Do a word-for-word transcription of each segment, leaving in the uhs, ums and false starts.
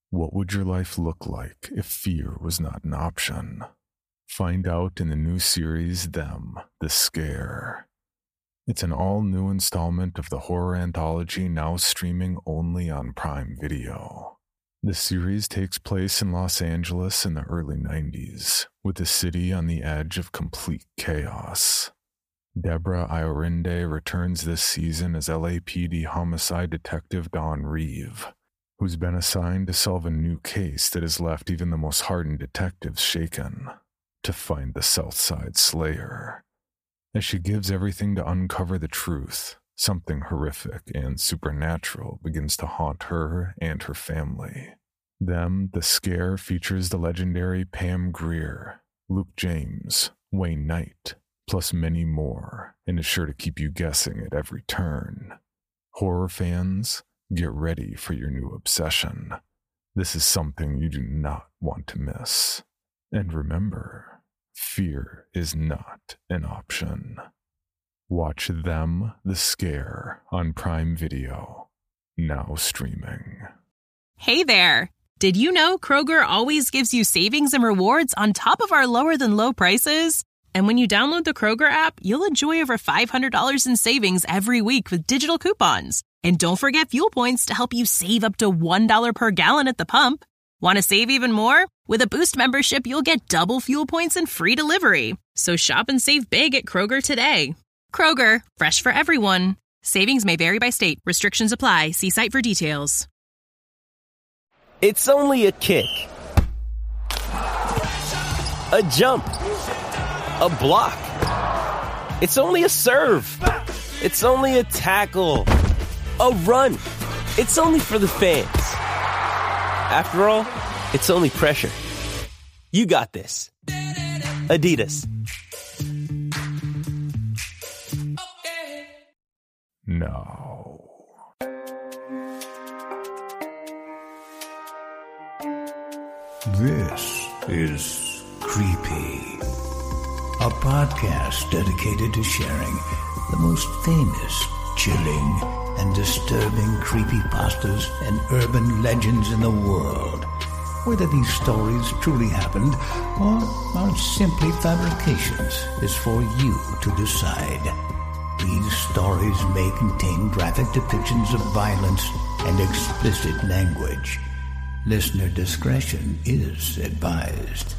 What would your life look like if fear was not an option? Find out in the new series, Them, The Scare. It's an all-new installment of the horror anthology now streaming only on Prime Video. The series takes place in Los Angeles in the early nineties, with the city on the edge of complete chaos. Deborah Iorinde returns this season as L A P D homicide detective Dawn Reeve, who's been assigned to solve a new case that has left even the most hardened detectives shaken, to find the Southside Slayer. As she gives everything to uncover the truth, something horrific and supernatural begins to haunt her and her family. Them, The Scare features the legendary Pam Grier, Luke James, Wayne Knight, plus many more, and is sure to keep you guessing at every turn. Horror fans, get ready for your new obsession. This is something you do not want to miss. And remember, fear is not an option. Watch Them, The Scare on Prime Video, now streaming. Hey there! Did you know Kroger always gives you savings and rewards on top of our lower-than-low prices? And when you download the Kroger app, you'll enjoy over five hundred dollars in savings every week with digital coupons. And don't forget fuel points to help you save up to one dollar per gallon at the pump. Want to save even more? With a Boost membership, you'll get double fuel points and free delivery. So shop and save big at Kroger today. Kroger, fresh for everyone. Savings may vary by state. Restrictions apply. See site for details. It's only a kick. A jump. A block. It's only a serve. It's only a tackle. A run. It's only for the fans. After all, it's only pressure. You got this. Adidas. No. This is Creepy, a podcast dedicated to sharing the most famous, chilling, and disturbing creepypastas and urban legends in the world. Whether these stories truly happened or are simply fabrications is for you to decide. These stories may contain graphic depictions of violence and explicit language. Listener discretion is advised.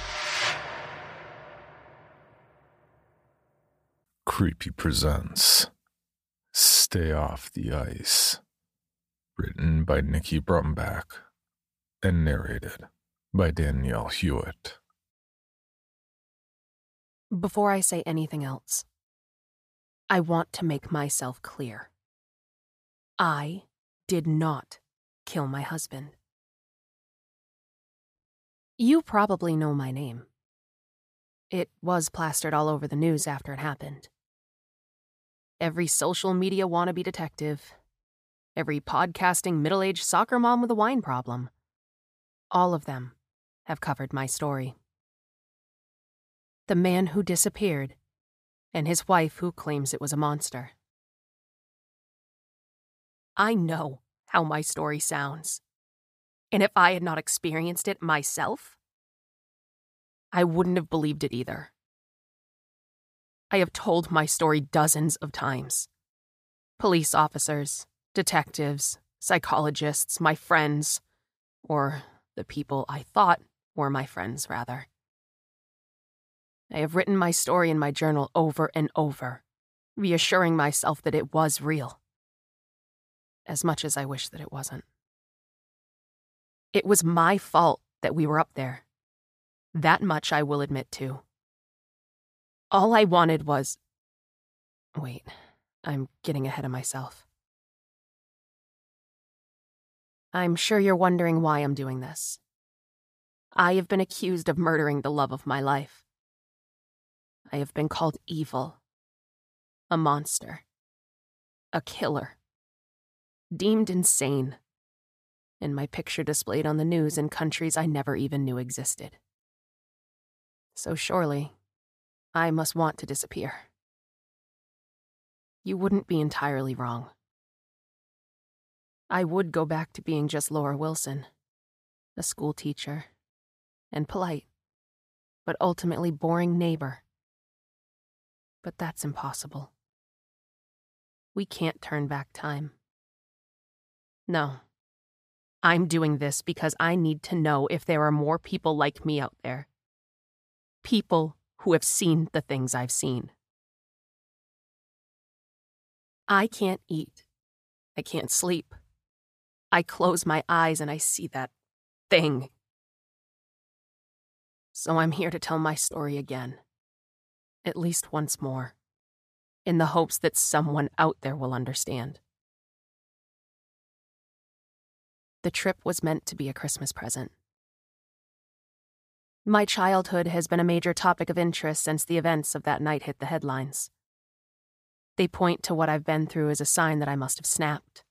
Creepy presents Stay Off the Ice. Written by Nikki Brumback and narrated by Danielle Hewitt. Before I say anything else, I want to make myself clear. I did not kill my husband. You probably know my name. It was plastered all over the news after it happened. Every social media wannabe detective, every podcasting middle-aged soccer mom with a wine problem, all of them have covered my story. The man who disappeared, and his wife who claims it was a monster. I know how my story sounds, and if I had not experienced it myself, I wouldn't have believed it either. I have told my story dozens of times. Police officers, detectives, psychologists, my friends, or the people I thought were my friends, rather. I have written my story in my journal over and over, reassuring myself that it was real. As much as I wish that it wasn't. It was my fault that we were up there. That much I will admit to. All I wanted was... Wait, I'm getting ahead of myself. I'm sure you're wondering why I'm doing this. I have been accused of murdering the love of my life. I have been called evil, a monster, a killer, deemed insane, and my picture displayed on the news in countries I never even knew existed. So surely, I must want to disappear. You wouldn't be entirely wrong. I would go back to being just Laura Wilson, a school teacher, and polite, but ultimately boring neighbor. But that's impossible. We can't turn back time. No. I'm doing this because I need to know if there are more people like me out there. People who have seen the things I've seen. I can't eat. I can't sleep. I close my eyes and I see that thing. So I'm here to tell my story again. At least once more. In the hopes that someone out there will understand. The trip was meant to be a Christmas present. My childhood has been a major topic of interest since the events of that night hit the headlines. They point to what I've been through as a sign that I must have snapped.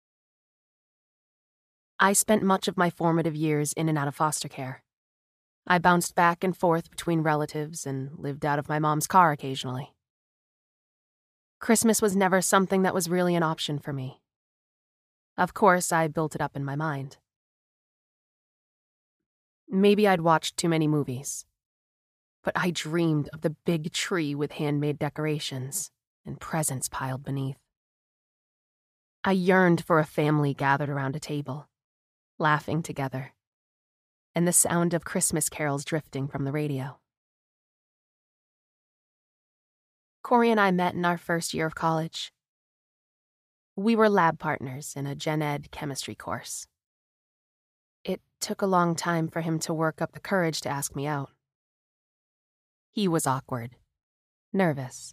I spent much of my formative years in and out of foster care. I bounced back and forth between relatives and lived out of my mom's car occasionally. Christmas was never something that was really an option for me. Of course, I built it up in my mind. Maybe I'd watched too many movies, but I dreamed of the big tree with handmade decorations and presents piled beneath. I yearned for a family gathered around a table, laughing together, and the sound of Christmas carols drifting from the radio. Corey and I met in our first year of college. We were lab partners in a gen ed chemistry course. It took a long time for him to work up the courage to ask me out. He was awkward, nervous.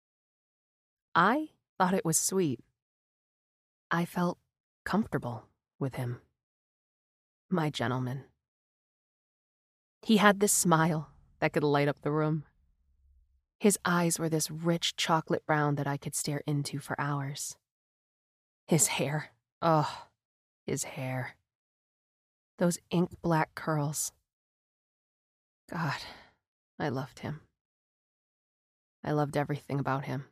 I thought it was sweet. I felt comfortable with him. My gentleman. He had this smile that could light up the room. His eyes were this rich chocolate brown that I could stare into for hours. His hair, oh, his hair. Those ink black curls. God, I loved him. I loved everything about him.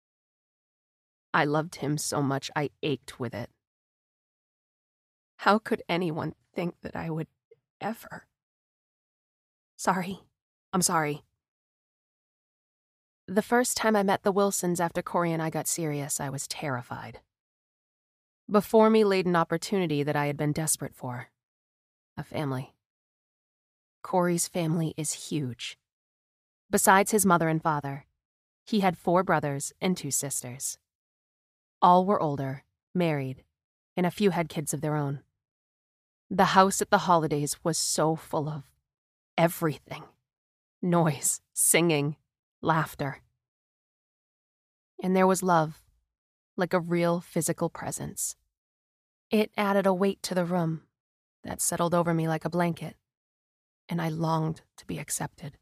I loved him so much I ached with it. How could anyone think that I would ever? Sorry. I'm sorry. The first time I met the Wilsons after Corey and I got serious, I was terrified. Before me laid an opportunity that I had been desperate for. A family. Corey's family is huge. Besides his mother and father, he had four brothers and two sisters. All were older, married, and a few had kids of their own. The house at the holidays was so full of everything. Noise, singing, laughter. And there was love, like a real physical presence. It added a weight to the room that settled over me like a blanket, and I longed to be accepted.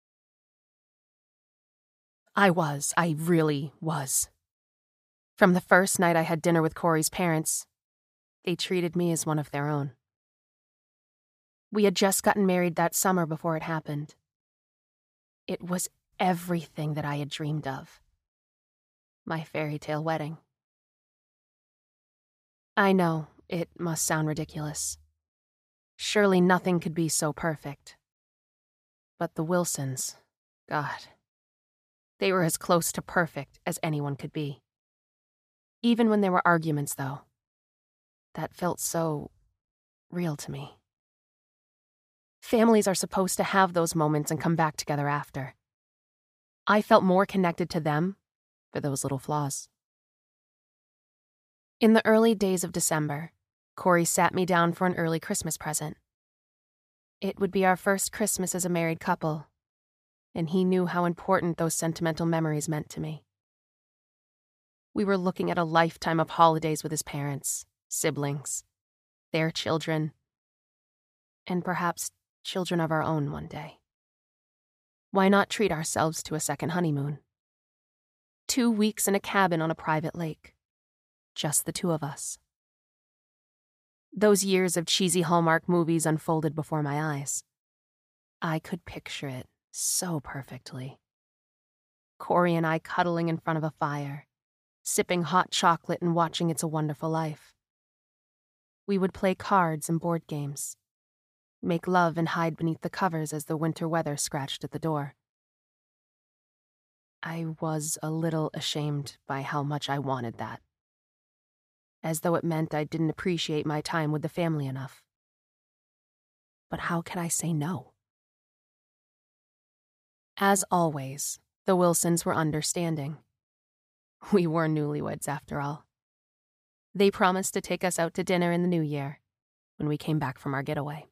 I was, I really was. From the first night I had dinner with Corey's parents, they treated me as one of their own. We had just gotten married that summer before it happened. It was everything that I had dreamed of. My fairy tale wedding. I know, it must sound ridiculous. Surely nothing could be so perfect. But the Wilsons, God, they were as close to perfect as anyone could be. Even when there were arguments, though, that felt so real to me. Families are supposed to have those moments and come back together after. I felt more connected to them for those little flaws. In the early days of December, Corey sat me down for an early Christmas present. It would be our first Christmas as a married couple, and he knew how important those sentimental memories meant to me. We were looking at a lifetime of holidays with his parents, siblings, their children, and perhaps children of our own one day. Why not treat ourselves to a second honeymoon? Two weeks in a cabin on a private lake. Just the two of us. Those years of cheesy Hallmark movies unfolded before my eyes. I could picture it so perfectly. Corey and I cuddling in front of a fire, sipping hot chocolate and watching It's a Wonderful Life. We would play cards and board games, make love and hide beneath the covers as the winter weather scratched at the door. I was a little ashamed by how much I wanted that, as though it meant I didn't appreciate my time with the family enough. But how could I say no? As always, the Wilsons were understanding. We were newlyweds, after all. They promised to take us out to dinner in the new year, when we came back from our getaway.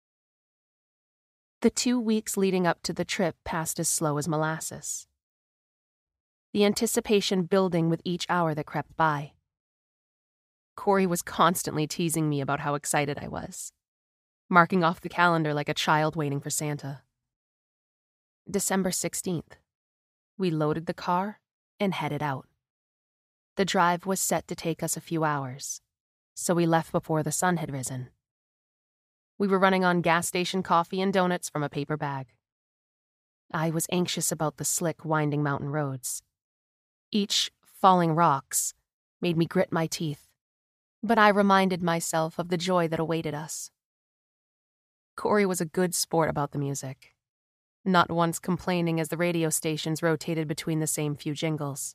The two weeks leading up to the trip passed as slow as molasses, the anticipation building with each hour that crept by. Corey was constantly teasing me about how excited I was, marking off the calendar like a child waiting for Santa. December sixteenth. We loaded the car and headed out. The drive was set to take us a few hours, so we left before the sun had risen. We were running on gas station coffee and donuts from a paper bag. I was anxious about the slick, winding mountain roads. Each falling rocks made me grit my teeth, but I reminded myself of the joy that awaited us. Corey was a good sport about the music, not once complaining as the radio stations rotated between the same few jingles.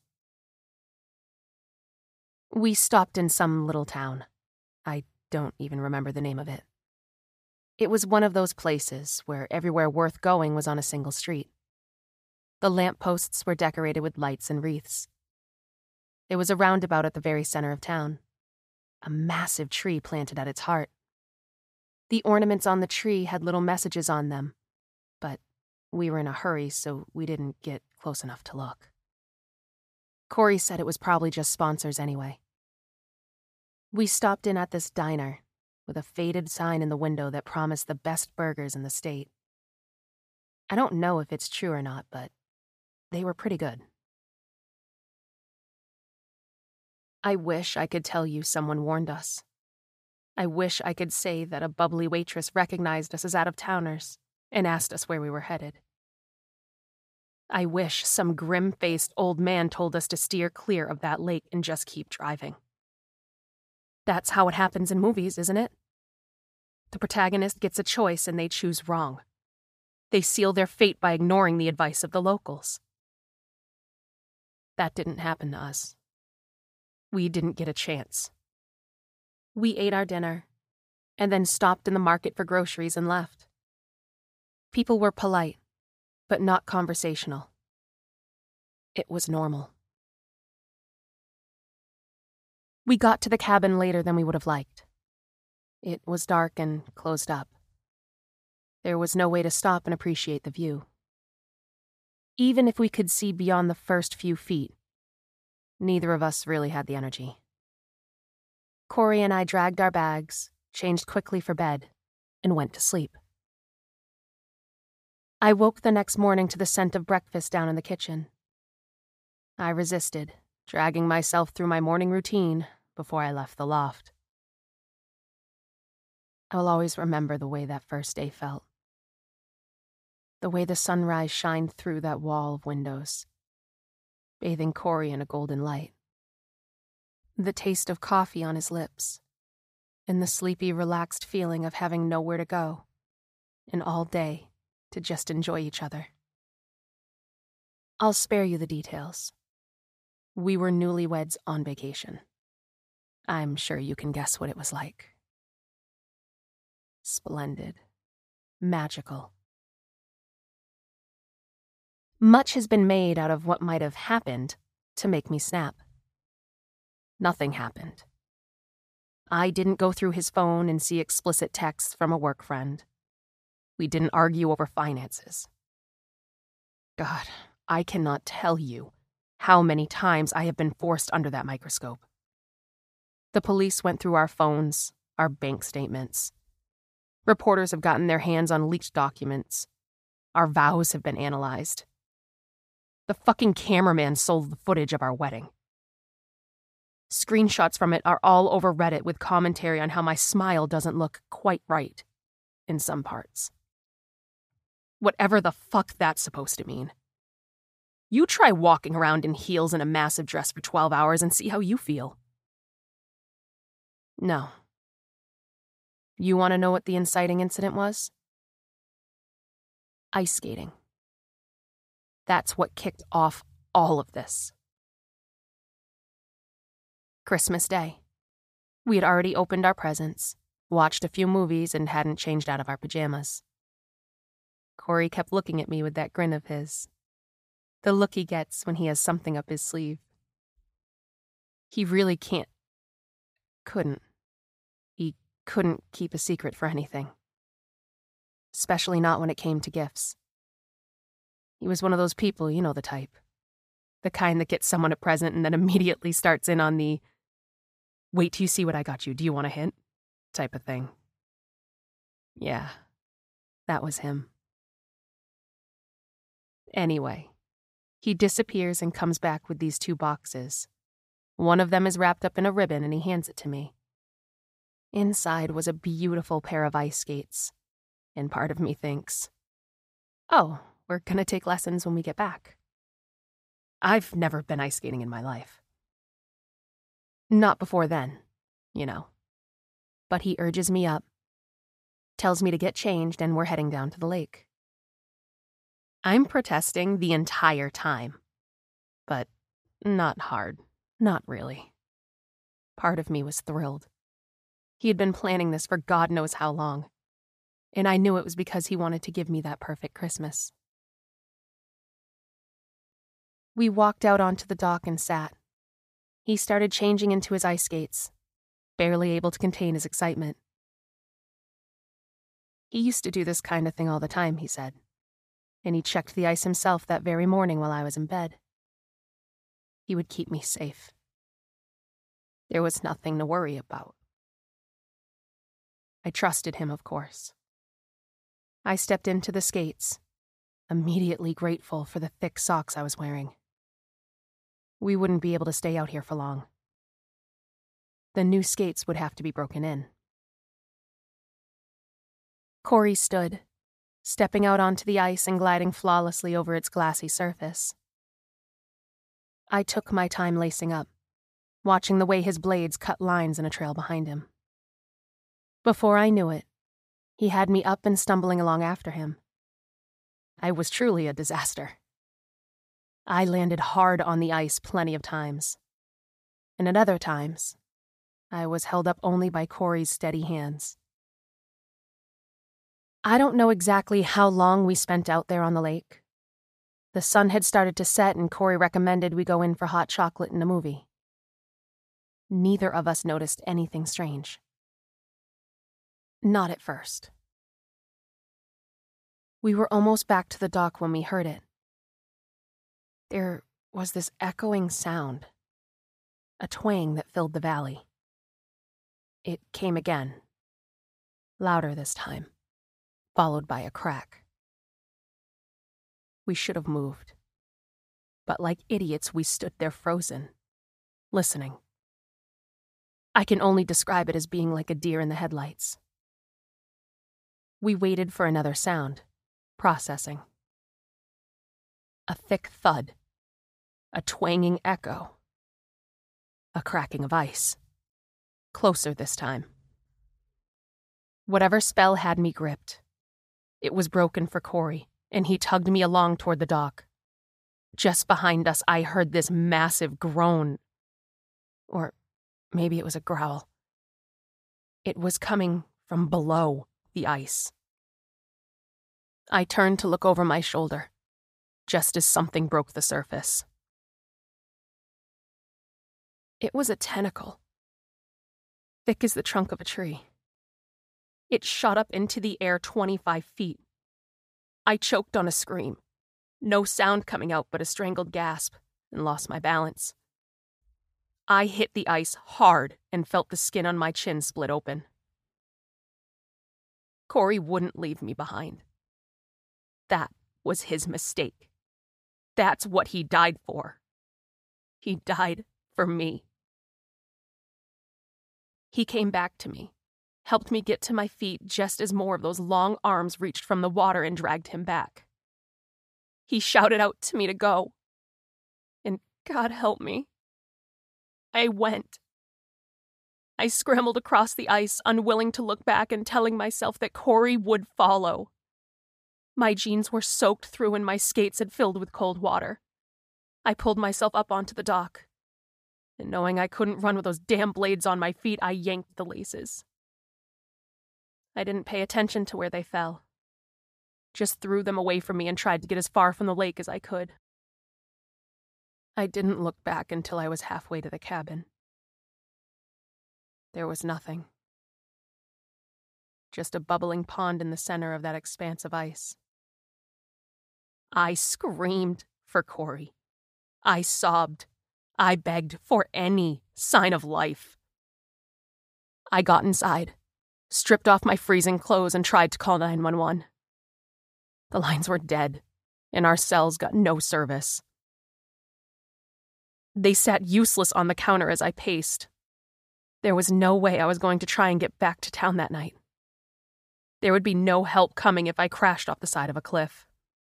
We stopped in some little town. I don't even remember the name of it. It was one of those places where everywhere worth going was on a single street. The lampposts were decorated with lights and wreaths. There was a roundabout at the very center of town, a massive tree planted at its heart. The ornaments on the tree had little messages on them, but we were in a hurry, so we didn't get close enough to look. Corey said it was probably just sponsors anyway. We stopped in at this diner with a faded sign in the window that promised the best burgers in the state. I don't know if it's true or not, but they were pretty good. I wish I could tell you someone warned us. I wish I could say that a bubbly waitress recognized us as out-of-towners and asked us where we were headed. I wish some grim-faced old man told us to steer clear of that lake and just keep driving. That's how it happens in movies, isn't it? The protagonist gets a choice and they choose wrong. They seal their fate by ignoring the advice of the locals. That didn't happen to us. We didn't get a chance. We ate our dinner, and then stopped in the market for groceries and left. People were polite, but not conversational. It was normal. We got to the cabin later than we would have liked. It was dark and closed up. There was no way to stop and appreciate the view. Even if we could see beyond the first few feet, neither of us really had the energy. Corey and I dragged our bags, changed quickly for bed, and went to sleep. I woke the next morning to the scent of breakfast down in the kitchen. I resisted, dragging myself through my morning routine before I left the loft. I will always remember the way that first day felt. The way the sunrise shined through that wall of windows, bathing Corey in a golden light. The taste of coffee on his lips, and the sleepy, relaxed feeling of having nowhere to go, and all day to just enjoy each other. I'll spare you the details. We were newlyweds on vacation. I'm sure you can guess what it was like. Splendid. Magical. Much has been made out of what might have happened to make me snap. Nothing happened. I didn't go through his phone and see explicit texts from a work friend. We didn't argue over finances. God, I cannot tell you how many times I have been forced under that microscope. The police went through our phones, our bank statements. Reporters have gotten their hands on leaked documents. Our vows have been analyzed. The fucking cameraman sold the footage of our wedding. Screenshots from it are all over Reddit with commentary on how my smile doesn't look quite right in some parts. Whatever the fuck that's supposed to mean. You try walking around in heels and a massive dress for twelve hours and see how you feel. No. You want to know what the inciting incident was? Ice skating. That's what kicked off all of this. Christmas Day. We had already opened our presents, watched a few movies, and hadn't changed out of our pajamas. Corey kept looking at me with that grin of his. The look he gets when he has something up his sleeve. He really can't, couldn't, he couldn't keep a secret for anything. Especially not when it came to gifts. He was one of those people, you know the type. The kind that gets someone a present and then immediately starts in on the, wait till you see what I got you, do you want a hint? Type of thing. Yeah, that was him. Anyway, he disappears and comes back with these two boxes. One of them is wrapped up in a ribbon and he hands it to me. Inside was a beautiful pair of ice skates, and part of me thinks, oh, we're gonna take lessons when we get back. I've never been ice skating in my life. Not before then, you know. But he urges me up, tells me to get changed, and we're heading down to the lake. I'm protesting the entire time, but not hard, not really. Part of me was thrilled. He had been planning this for God knows how long, and I knew it was because he wanted to give me that perfect Christmas. We walked out onto the dock and sat. He started changing into his ice skates, barely able to contain his excitement. He used to do this kind of thing all the time, he said, and he checked the ice himself that very morning while I was in bed. He would keep me safe. There was nothing to worry about. I trusted him, of course. I stepped into the skates, immediately grateful for the thick socks I was wearing. We wouldn't be able to stay out here for long. The new skates would have to be broken in. Corey stood, stepping out onto the ice and gliding flawlessly over its glassy surface. I took my time lacing up, watching the way his blades cut lines in a trail behind him. Before I knew it, he had me up and stumbling along after him. I was truly a disaster. I landed hard on the ice plenty of times, and at other times, I was held up only by Corey's steady hands. I don't know exactly how long we spent out there on the lake. The sun had started to set and Corey recommended we go in for hot chocolate and a movie. Neither of us noticed anything strange. Not at first. We were almost back to the dock when we heard it. There was this echoing sound, a twang that filled the valley. It came again, louder this time, followed by a crack. We should have moved, but like idiots we stood there frozen, listening. I can only describe it as being like a deer in the headlights. We waited for another sound, processing. A thick thud, a twanging echo, a cracking of ice. Closer this time. Whatever spell had me gripped, it was broken for Corey, and he tugged me along toward the dock. Just behind us, I heard this massive groan. Or maybe it was a growl. It was coming from below the ice. I turned to look over my shoulder, just as something broke the surface. It was a tentacle, thick as the trunk of a tree. It shot up into the air twenty-five feet. I choked on a scream, no sound coming out but a strangled gasp, and lost my balance. I hit the ice hard and felt the skin on my chin split open. Corey wouldn't leave me behind. That was his mistake. That's what he died for. He died for me. He came back to me, helped me get to my feet just as more of those long arms reached from the water and dragged him back. He shouted out to me to go. And God help me, I went. I scrambled across the ice, unwilling to look back and telling myself that Corey would follow. My jeans were soaked through and my skates had filled with cold water. I pulled myself up onto the dock, and knowing I couldn't run with those damn blades on my feet, I yanked the laces. I didn't pay attention to where they fell. Just threw them away from me and tried to get as far from the lake as I could. I didn't look back until I was halfway to the cabin. There was nothing. Just a bubbling pond in the center of that expanse of ice. I screamed for Corey. I sobbed. I begged for any sign of life. I got inside, stripped off my freezing clothes, and tried to call nine one one. The lines were dead, and our cells got no service. They sat useless on the counter as I paced. There was no way I was going to try and get back to town that night. There would be no help coming if I crashed off the side of a cliff.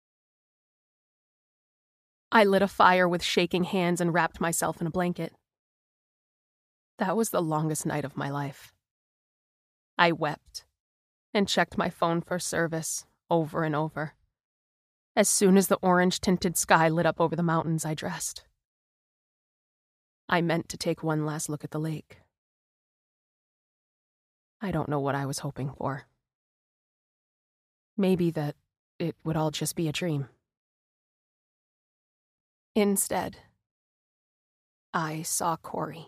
I lit a fire with shaking hands and wrapped myself in a blanket. That was the longest night of my life. I wept and checked my phone for service over and over. As soon as the orange-tinted sky lit up over the mountains, I dressed. I meant to take one last look at the lake. I don't know what I was hoping for. Maybe that it would all just be a dream. Instead, I saw Corey.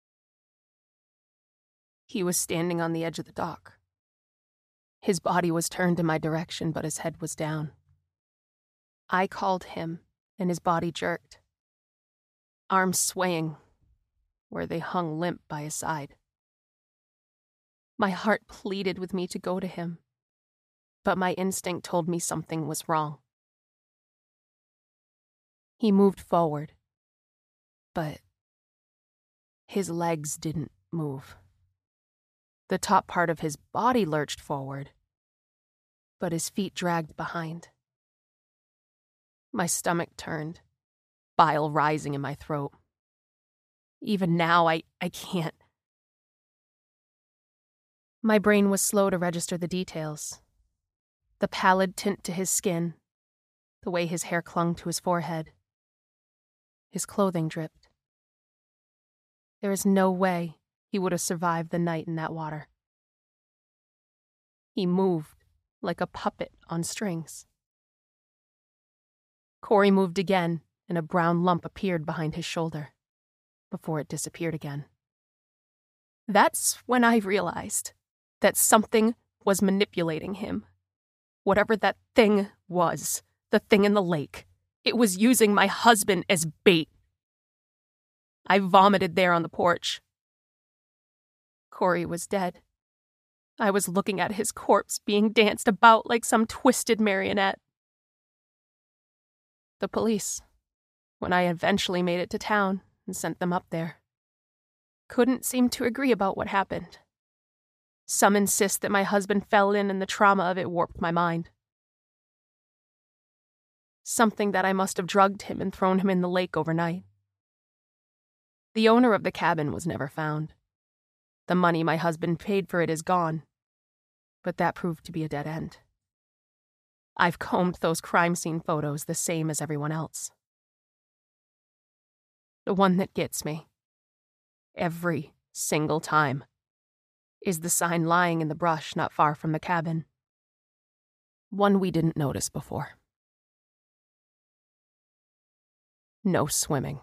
He was standing on the edge of the dock. His body was turned in my direction, but his head was down. I called him, and his body jerked, arms swaying where they hung limp by his side. My heart pleaded with me to go to him, but my instinct told me something was wrong. He moved forward, but his legs didn't move. The top part of his body lurched forward, but his feet dragged behind. My stomach turned, bile rising in my throat. Even now, I, I can't. My brain was slow to register the details. The pallid tint to his skin, the way his hair clung to his forehead. His clothing dripped. There is no way he would have survived the night in that water. He moved like a puppet on strings. Corey moved again, and a brown lump appeared behind his shoulder, before it disappeared again. That's when I realized that something was manipulating him. Whatever that thing was, the thing in the lake, it was using my husband as bait. I vomited there on the porch. Corey was dead. I was looking at his corpse being danced about like some twisted marionette. The police, when I eventually made it to town and sent them up there, couldn't seem to agree about what happened. Some insist that my husband fell in and the trauma of it warped my mind. Something that I must have drugged him and thrown him in the lake overnight. The owner of the cabin was never found. The money my husband paid for it is gone, but that proved to be a dead end. I've combed those crime scene photos the same as everyone else. The one that gets me, every single time, is the sign lying in the brush not far from the cabin. One we didn't notice before. No swimming.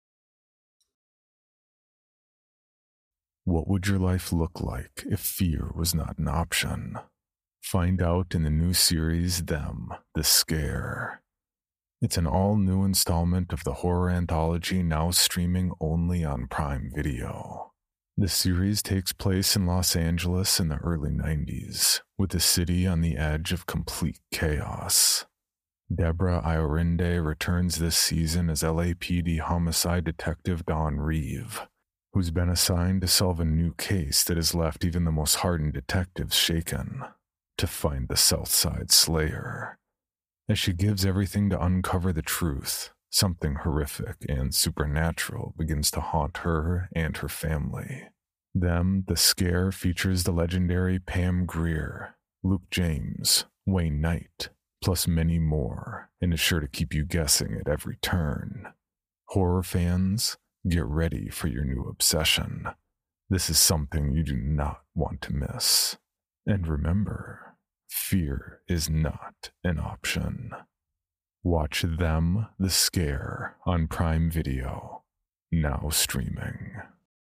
What would your life look like if fear was not an option? Find out in the new series, Them, The Scare. It's an all-new installment of the horror anthology now streaming only on Prime Video. The series takes place in Los Angeles in the early nineties, with the city on the edge of complete chaos. Deborah Iorinde returns this season as L A P D homicide detective Dawn Reeve, who's been assigned to solve a new case that has left even the most hardened detectives shaken, to find the Southside Slayer. As she gives everything to uncover the truth, something horrific and supernatural begins to haunt her and her family. Them, The Scare features the legendary Pam Grier, Luke James, Wayne Knight, plus many more, and is sure to keep you guessing at every turn. Horror fans, get ready for your new obsession. This is something you do not want to miss. And remember, fear is not an option. Watch Them, The Scare on Prime Video, now streaming.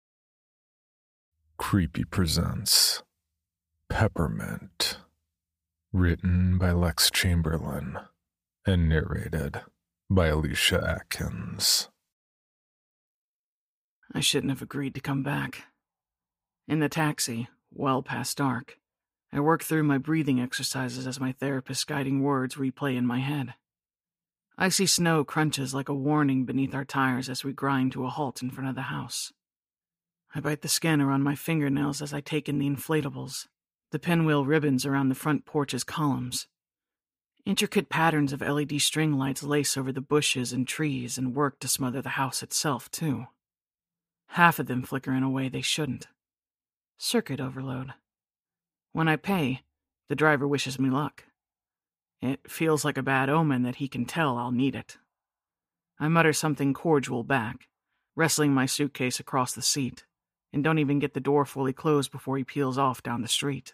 Creepy presents Peppermint, written by Lex Chamberlain and narrated by Alicia Atkins. I shouldn't have agreed to come back. In the taxi, well past dark, I work through my breathing exercises as my therapist's guiding words replay in my head. Icy snow crunches like a warning beneath our tires as we grind to a halt in front of the house. I bite the skin around my fingernails as I take in the inflatables, the pinwheel ribbons around the front porch's columns. Intricate patterns of L E D string lights lace over the bushes and trees and work to smother the house itself, too. Half of them flicker in a way they shouldn't. Circuit overload. When I pay, the driver wishes me luck. It feels like a bad omen that he can tell I'll need it. I mutter something cordial back, wrestling my suitcase across the seat, and don't even get the door fully closed before he peels off down the street.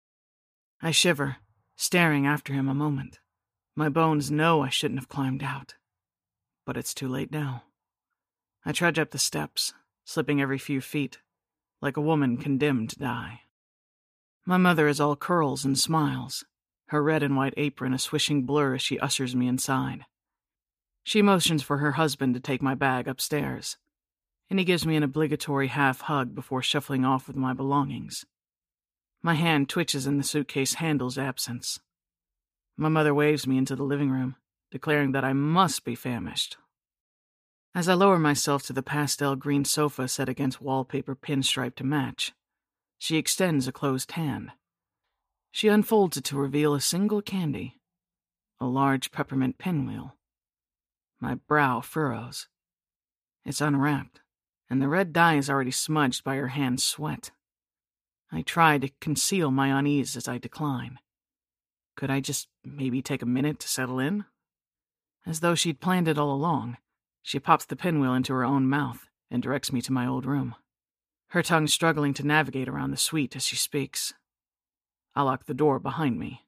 I shiver, staring after him a moment. My bones know I shouldn't have climbed out. But it's too late now. I trudge up the steps, slipping every few feet, like a woman condemned to die. My mother is all curls and smiles, her red and white apron a swishing blur as she ushers me inside. She motions for her husband to take my bag upstairs, and he gives me an obligatory half-hug before shuffling off with my belongings. My hand twitches in the suitcase handle's absence. My mother waves me into the living room, declaring that I must be famished. As I lower myself to the pastel green sofa set against wallpaper pinstripe to match, she extends a closed hand. She unfolds it to reveal a single candy, a large peppermint pinwheel. My brow furrows. It's unwrapped, and the red dye is already smudged by her hand's sweat. I try to conceal my unease as I decline. Could I just maybe take a minute to settle in? As though she'd planned it all along, she pops the pinwheel into her own mouth and directs me to my old room, her tongue struggling to navigate around the suite as she speaks. I lock the door behind me.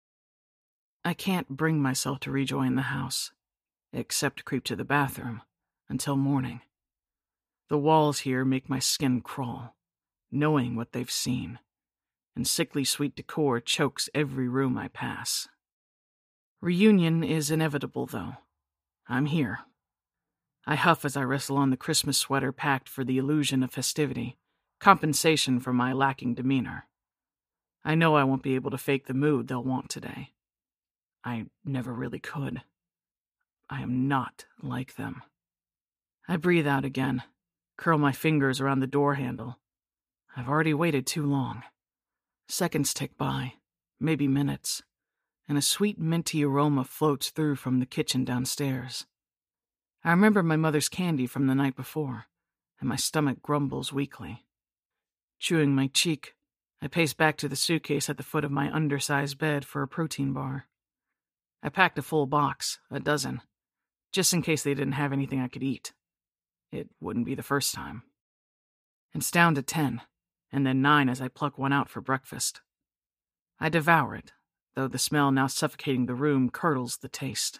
I can't bring myself to rejoin the house, except to creep to the bathroom, until morning. The walls here make my skin crawl, knowing what they've seen, and sickly sweet decor chokes every room I pass. Reunion is inevitable, though. I'm here. I huff as I wrestle on the Christmas sweater packed for the illusion of festivity, compensation for my lacking demeanor. I know I won't be able to fake the mood they'll want today. I never really could. I am not like them. I breathe out again, curl my fingers around the door handle. I've already waited too long. Seconds tick by, maybe minutes, and a sweet minty aroma floats through from the kitchen downstairs. I remember my mother's candy from the night before, and my stomach grumbles weakly. Chewing my cheek, I pace back to the suitcase at the foot of my undersized bed for a protein bar. I packed a full box, a dozen, just in case they didn't have anything I could eat. It wouldn't be the first time. It's down to ten, and then nine as I pluck one out for breakfast. I devour it, though the smell now suffocating the room curdles the taste.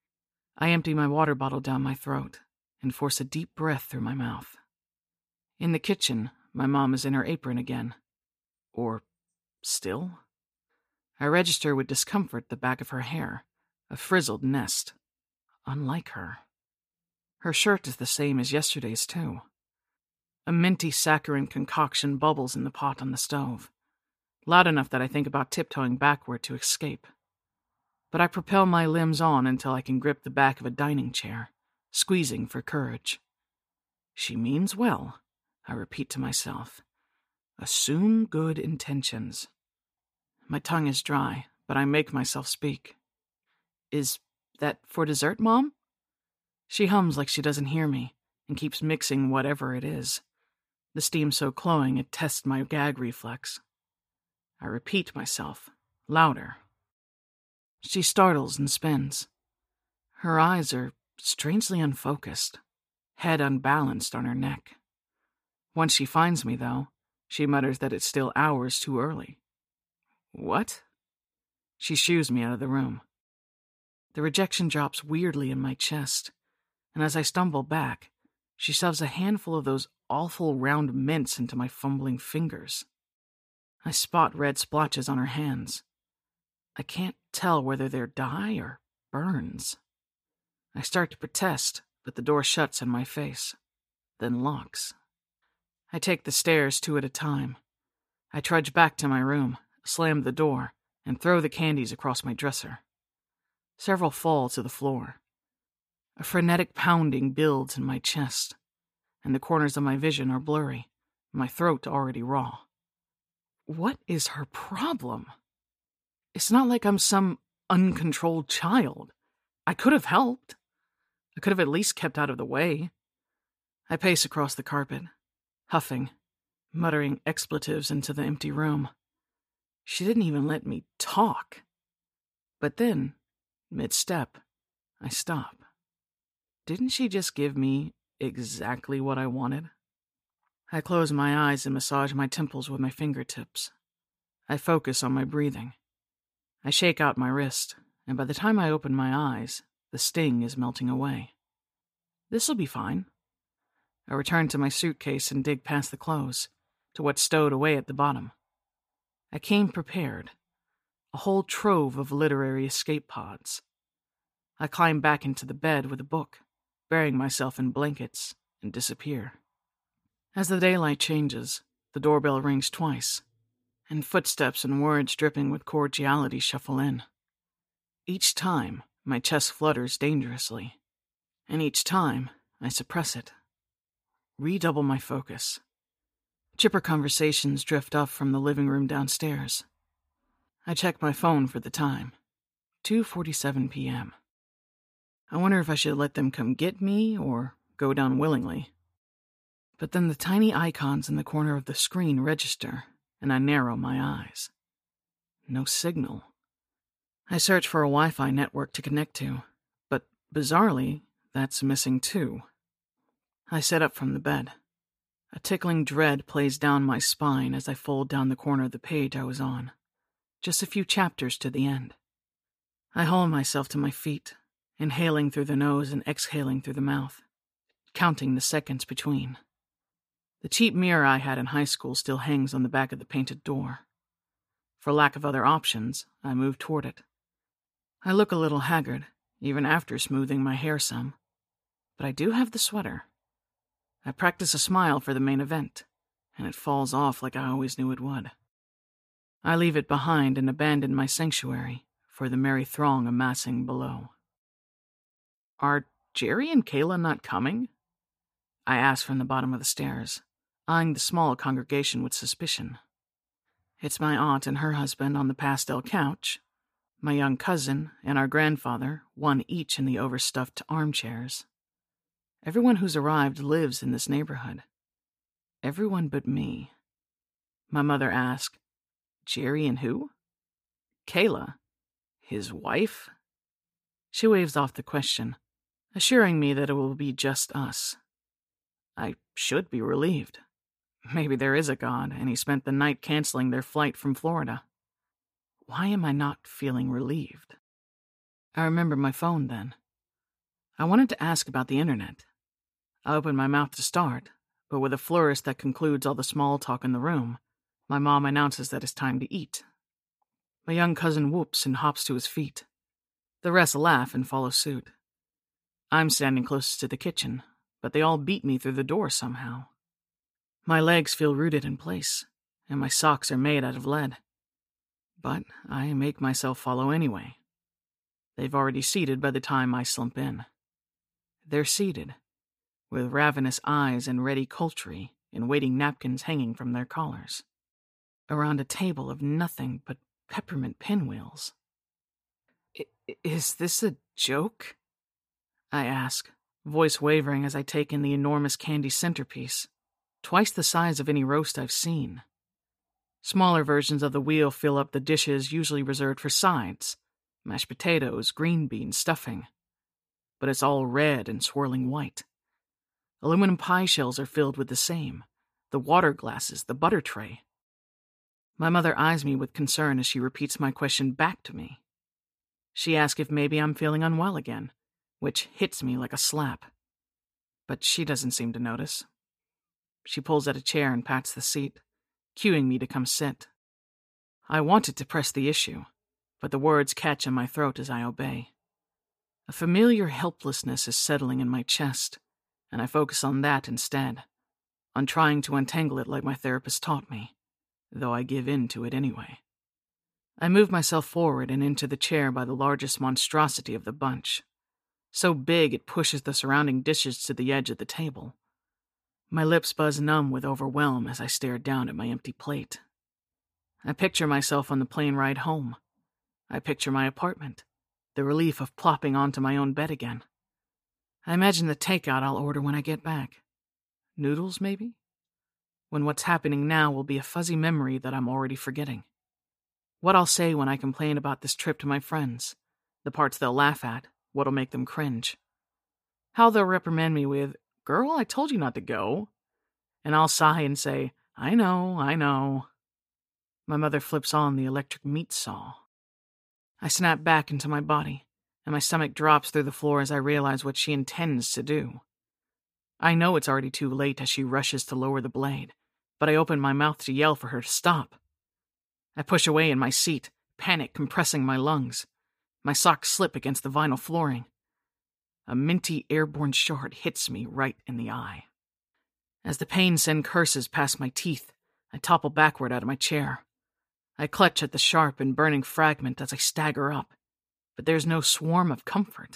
I empty my water bottle down my throat and force a deep breath through my mouth. In the kitchen, my mom is in her apron again. Or still? I register with discomfort the back of her hair, a frizzled nest. Unlike her. Her shirt is the same as yesterday's, too. A minty saccharine concoction bubbles in the pot on the stove, loud enough that I think about tiptoeing backward to escape. But I propel my limbs on until I can grip the back of a dining chair, squeezing for courage. She means well, I repeat to myself. Assume good intentions. My tongue is dry, but I make myself speak. Is that for dessert, Mom? She hums like she doesn't hear me and keeps mixing whatever it is. the steam so cloying it tests my gag reflex. I repeat myself, louder. She startles and spins. Her eyes are strangely unfocused, head unbalanced on her neck. Once she finds me, though, she mutters that it's still hours too early. What? She shoos me out of the room. The rejection drops weirdly in my chest, and as I stumble back, she shoves a handful of those awful round mints into my fumbling fingers. I spot red splotches on her hands. I can't tell whether they're dye or burns. I start to protest, but the door shuts in my face, then locks. I take the stairs two at a time. I trudge back to my room, slam the door, and throw the candies across my dresser. Several fall to the floor. A frenetic pounding builds in my chest, and the corners of my vision are blurry, my throat already raw. What is her problem? It's not like I'm some uncontrolled child. I could have helped. I could have at least kept out of the way. I pace across the carpet, huffing, muttering expletives into the empty room. She didn't even let me talk. But then, mid-step, I stop. Didn't she just give me exactly what I wanted? I close my eyes and massage my temples with my fingertips. I focus on my breathing. I shake out my wrist, and by the time I open my eyes, the sting is melting away. This'll be fine. I return to my suitcase and dig past the clothes, to what's stowed away at the bottom. I came prepared, a whole trove of literary escape pods. I climb back into the bed with a book, burying myself in blankets, and disappear. As the daylight changes, the doorbell rings twice, and footsteps and words dripping with cordiality shuffle in. Each time, my chest flutters dangerously, and each time, I suppress it. Redouble my focus. Chipper conversations drift up from the living room downstairs. I check my phone for the time. two forty-seven p.m. I wonder if I should let them come get me or go down willingly. But then the tiny icons in the corner of the screen register, and I narrow my eyes. No signal. I search for a Wi-Fi network to connect to, but bizarrely, that's missing too. I sit up from the bed. A tickling dread plays down my spine as I fold down the corner of the page I was on. Just a few chapters to the end. I haul myself to my feet, inhaling through the nose and exhaling through the mouth, counting the seconds between. The cheap mirror I had in high school still hangs on the back of the painted door. For lack of other options, I move toward it. I look a little haggard, even after smoothing my hair some, but I do have the sweater. I practice a smile for the main event, and it falls off like I always knew it would. I leave it behind and abandon my sanctuary for the merry throng amassing below. Are Jerry and Kayla not coming? I ask from the bottom of the stairs, eyeing the small congregation with suspicion. It's my aunt and her husband on the pastel couch, my young cousin and our grandfather, one each in the overstuffed armchairs. Everyone who's arrived lives in this neighborhood. Everyone but me. My mother asks, Jerry and who? Kayla. His wife? She waves off the question, assuring me that it will be just us. I should be relieved. Maybe there is a God, and he spent the night canceling their flight from Florida. Why am I not feeling relieved? I remember my phone then. I wanted to ask about the internet. I opened my mouth to start, but with a flourish that concludes all the small talk in the room, my mom announces that it's time to eat. My young cousin whoops and hops to his feet. The rest laugh and follow suit. I'm standing closest to the kitchen, but they all beat me through the door somehow. My legs feel rooted in place, and my socks are made out of lead. But I make myself follow anyway. They've already seated by the time I slump in. They're seated, with ravenous eyes and ready poultry and waiting napkins hanging from their collars, around a table of nothing but peppermint pinwheels. I- is this a joke? I ask, voice wavering as I take in the enormous candy centerpiece. twice the size of any roast I've seen. Smaller versions of the wheel fill up the dishes usually reserved for sides, mashed potatoes, green beans, stuffing. But it's all red and swirling white. Aluminum pie shells are filled with the same, the water glasses, the butter tray. My mother eyes me with concern as she repeats my question back to me. She asks if maybe I'm feeling unwell again, which hits me like a slap. But she doesn't seem to notice. She pulls at a chair and pats the seat, cueing me to come sit. I wanted to press the issue, but the words catch in my throat as I obey. A familiar helplessness is settling in my chest, and I focus on that instead, on trying to untangle it like my therapist taught me, though I give in to it anyway. I move myself forward and into the chair by the largest monstrosity of the bunch, so big it pushes the surrounding dishes to the edge of the table. My lips buzz numb with overwhelm as I stare down at my empty plate. I picture myself on the plane ride home. I picture my apartment, the relief of plopping onto my own bed again. I imagine the takeout I'll order when I get back. Noodles, maybe? When what's happening now will be a fuzzy memory that I'm already forgetting. What I'll say when I complain about this trip to my friends, the parts they'll laugh at, what'll make them cringe. How they'll reprimand me with, "Girl, I told you not to go." And I'll sigh and say, "I know, I know." My mother flips on the electric meat saw. I snap back into my body, and my stomach drops through the floor as I realize what she intends to do. I know it's already too late as she rushes to lower the blade, but I open my mouth to yell for her to stop. I push away in my seat, panic compressing my lungs. My socks slip against the vinyl flooring. A minty airborne shard hits me right in the eye. As the pain sends curses past my teeth, I topple backward out of my chair. I clutch at the sharp and burning fragment as I stagger up, but there's no swarm of comfort.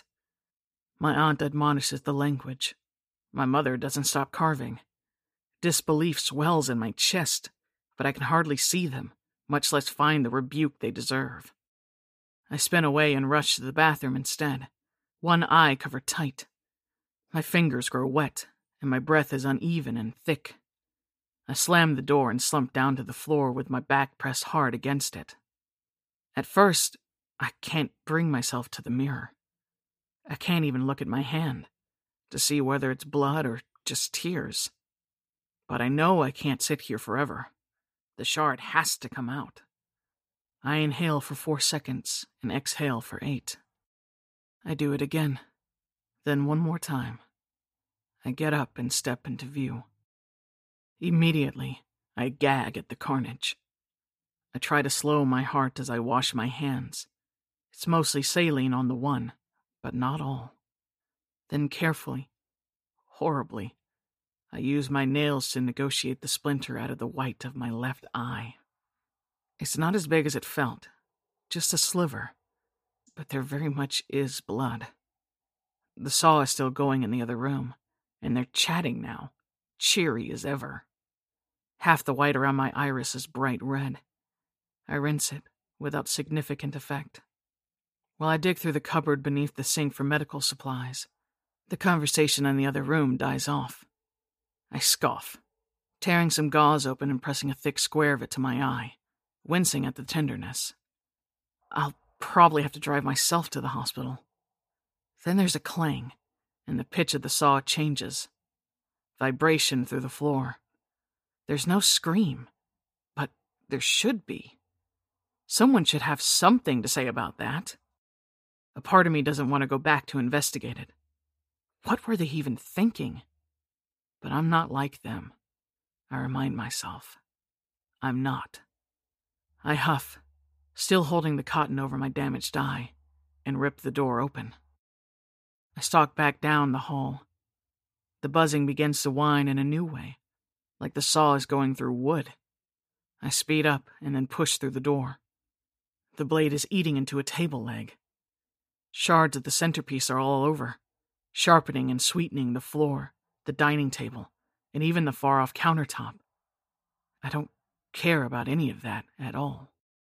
My aunt admonishes the language. My mother doesn't stop carving. Disbelief swells in my chest, but I can hardly see them, much less find the rebuke they deserve. I spin away and rush to the bathroom instead, one eye covered tight. My fingers grow wet, and my breath is uneven and thick. I slam the door and slump down to the floor with my back pressed hard against it. At first, I can't bring myself to the mirror. I can't even look at my hand to see whether it's blood or just tears. But I know I can't sit here forever. The shard has to come out. I inhale for four seconds and exhale for eight. I do it again, then one more time. I get up and step into view. Immediately, I gag at the carnage. I try to slow my heart as I wash my hands. It's mostly saline on the one, but not all. Then carefully, horribly, I use my nails to negotiate the splinter out of the white of my left eye. It's not as big as it felt, just a sliver, but there very much is blood. The saw is still going in the other room, and they're chatting now, cheery as ever. Half the white around my iris is bright red. I rinse it, without significant effect. While I dig through the cupboard beneath the sink for medical supplies, the conversation in the other room dies off. I scoff, tearing some gauze open and pressing a thick square of it to my eye, wincing at the tenderness. I'll probably have to drive myself to the hospital. Then there's a clang, and the pitch of the saw changes. Vibration through the floor. There's no scream, but there should be. Someone should have something to say about that. A part of me doesn't want to go back to investigate it. What were they even thinking? But I'm not like them. I remind myself. I'm not. I huff, still holding the cotton over my damaged eye, and rip the door open. I stalk back down the hall. The buzzing begins to whine in a new way, like the saw is going through wood. I speed up and then push through the door. The blade is eating into a table leg. Shards of the centerpiece are all over, sharpening and sweetening the floor, the dining table, and even the far-off countertop. I don't care about any of that at all.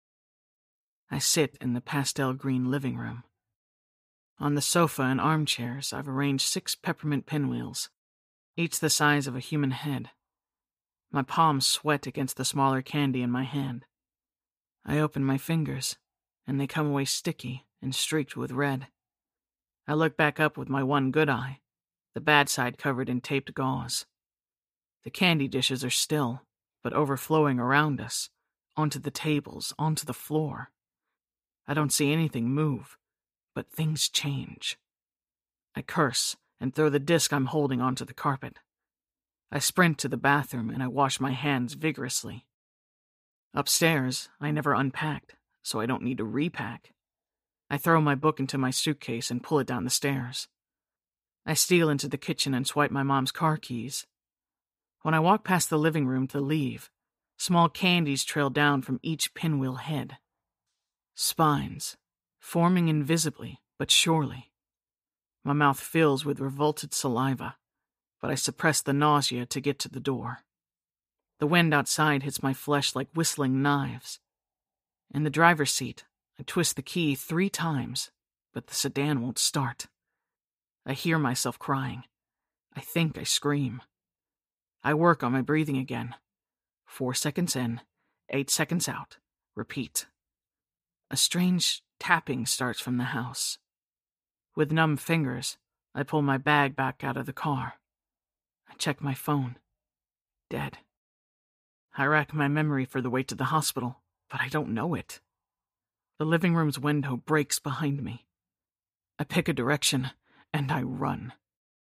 I sit in the pastel green living room. On the sofa and armchairs, I've arranged six peppermint pinwheels, each the size of a human head, My palms sweat against the smaller candy in my hand. I open my fingers, and they come away sticky and streaked with red. I look back up with my one good eye, the bad side covered in taped gauze. The candy dishes are still, but overflowing around us, onto the tables, onto the floor. I don't see anything move, but things change. I curse and throw the disc I'm holding onto the carpet. I sprint to the bathroom and I wash my hands vigorously. Upstairs, I never unpacked, so I don't need to repack. I throw my book into my suitcase and pull it down the stairs. I steal into the kitchen and swipe my mom's car keys. When I walk past the living room to leave, small candies trail down from each pinwheel head. Spines, forming invisibly but surely. My mouth fills with revolted saliva, but I suppress the nausea to get to the door. The wind outside hits my flesh like whistling knives. In the driver's seat, I twist the key three times, but the sedan won't start. I hear myself crying. I think I scream. I work on my breathing again. Four seconds in, eight seconds out. Repeat. A strange tapping starts from the house. With numb fingers, I pull my bag back out of the car. I check my phone. Dead. I rack my memory for the way to the hospital, but I don't know it. The living room's window breaks behind me. I pick a direction, and I run.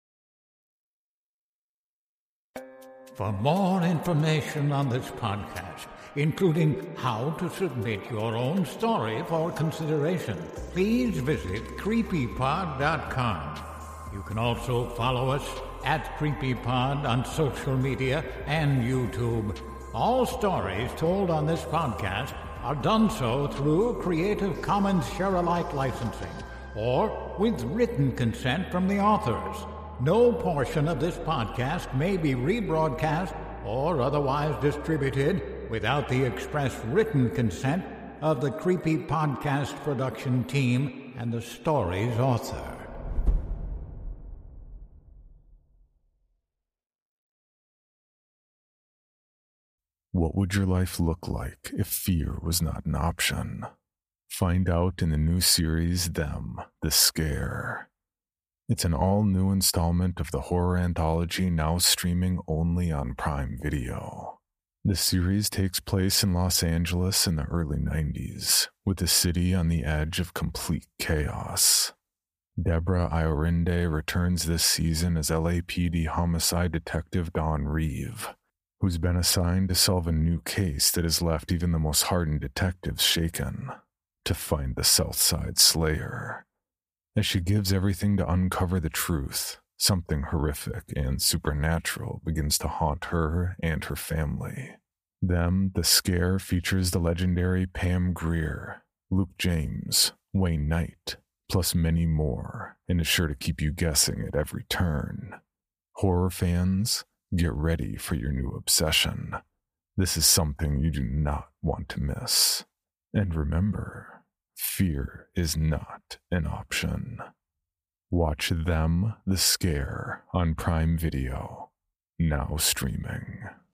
For more information on this podcast, including how to submit your own story for consideration, please visit creepypod dot com. You can also follow us at CreepyPod on social media and YouTube. All stories told on this podcast are done so through Creative Commons Share-alike licensing or with written consent from the authors. No portion of this podcast may be rebroadcast or otherwise distributed without the express written consent of the Creepy Podcast production team and the story's author. What would your life look like if fear was not an option? Find out in the new series, Them, the Scare. It's an all-new installment of the horror anthology now streaming only on Prime Video. The series takes place in Los Angeles in the early nineties, with the city on the edge of complete chaos. Deborah Iorinde returns this season as L A P D homicide detective Dawn Reeve, who's been assigned to solve a new case that has left even the most hardened detectives shaken, to find the Southside Slayer. As she gives everything to uncover the truth, something horrific and supernatural begins to haunt her and her family. Them, the Scare features the legendary Pam Grier, Luke James, Wayne Knight, plus many more, and is sure to keep you guessing at every turn. Horror fans, get ready for your new obsession. This is something you do not want to miss. And remember, fear is not an option. Watch Them, the Scare on Prime Video, now streaming.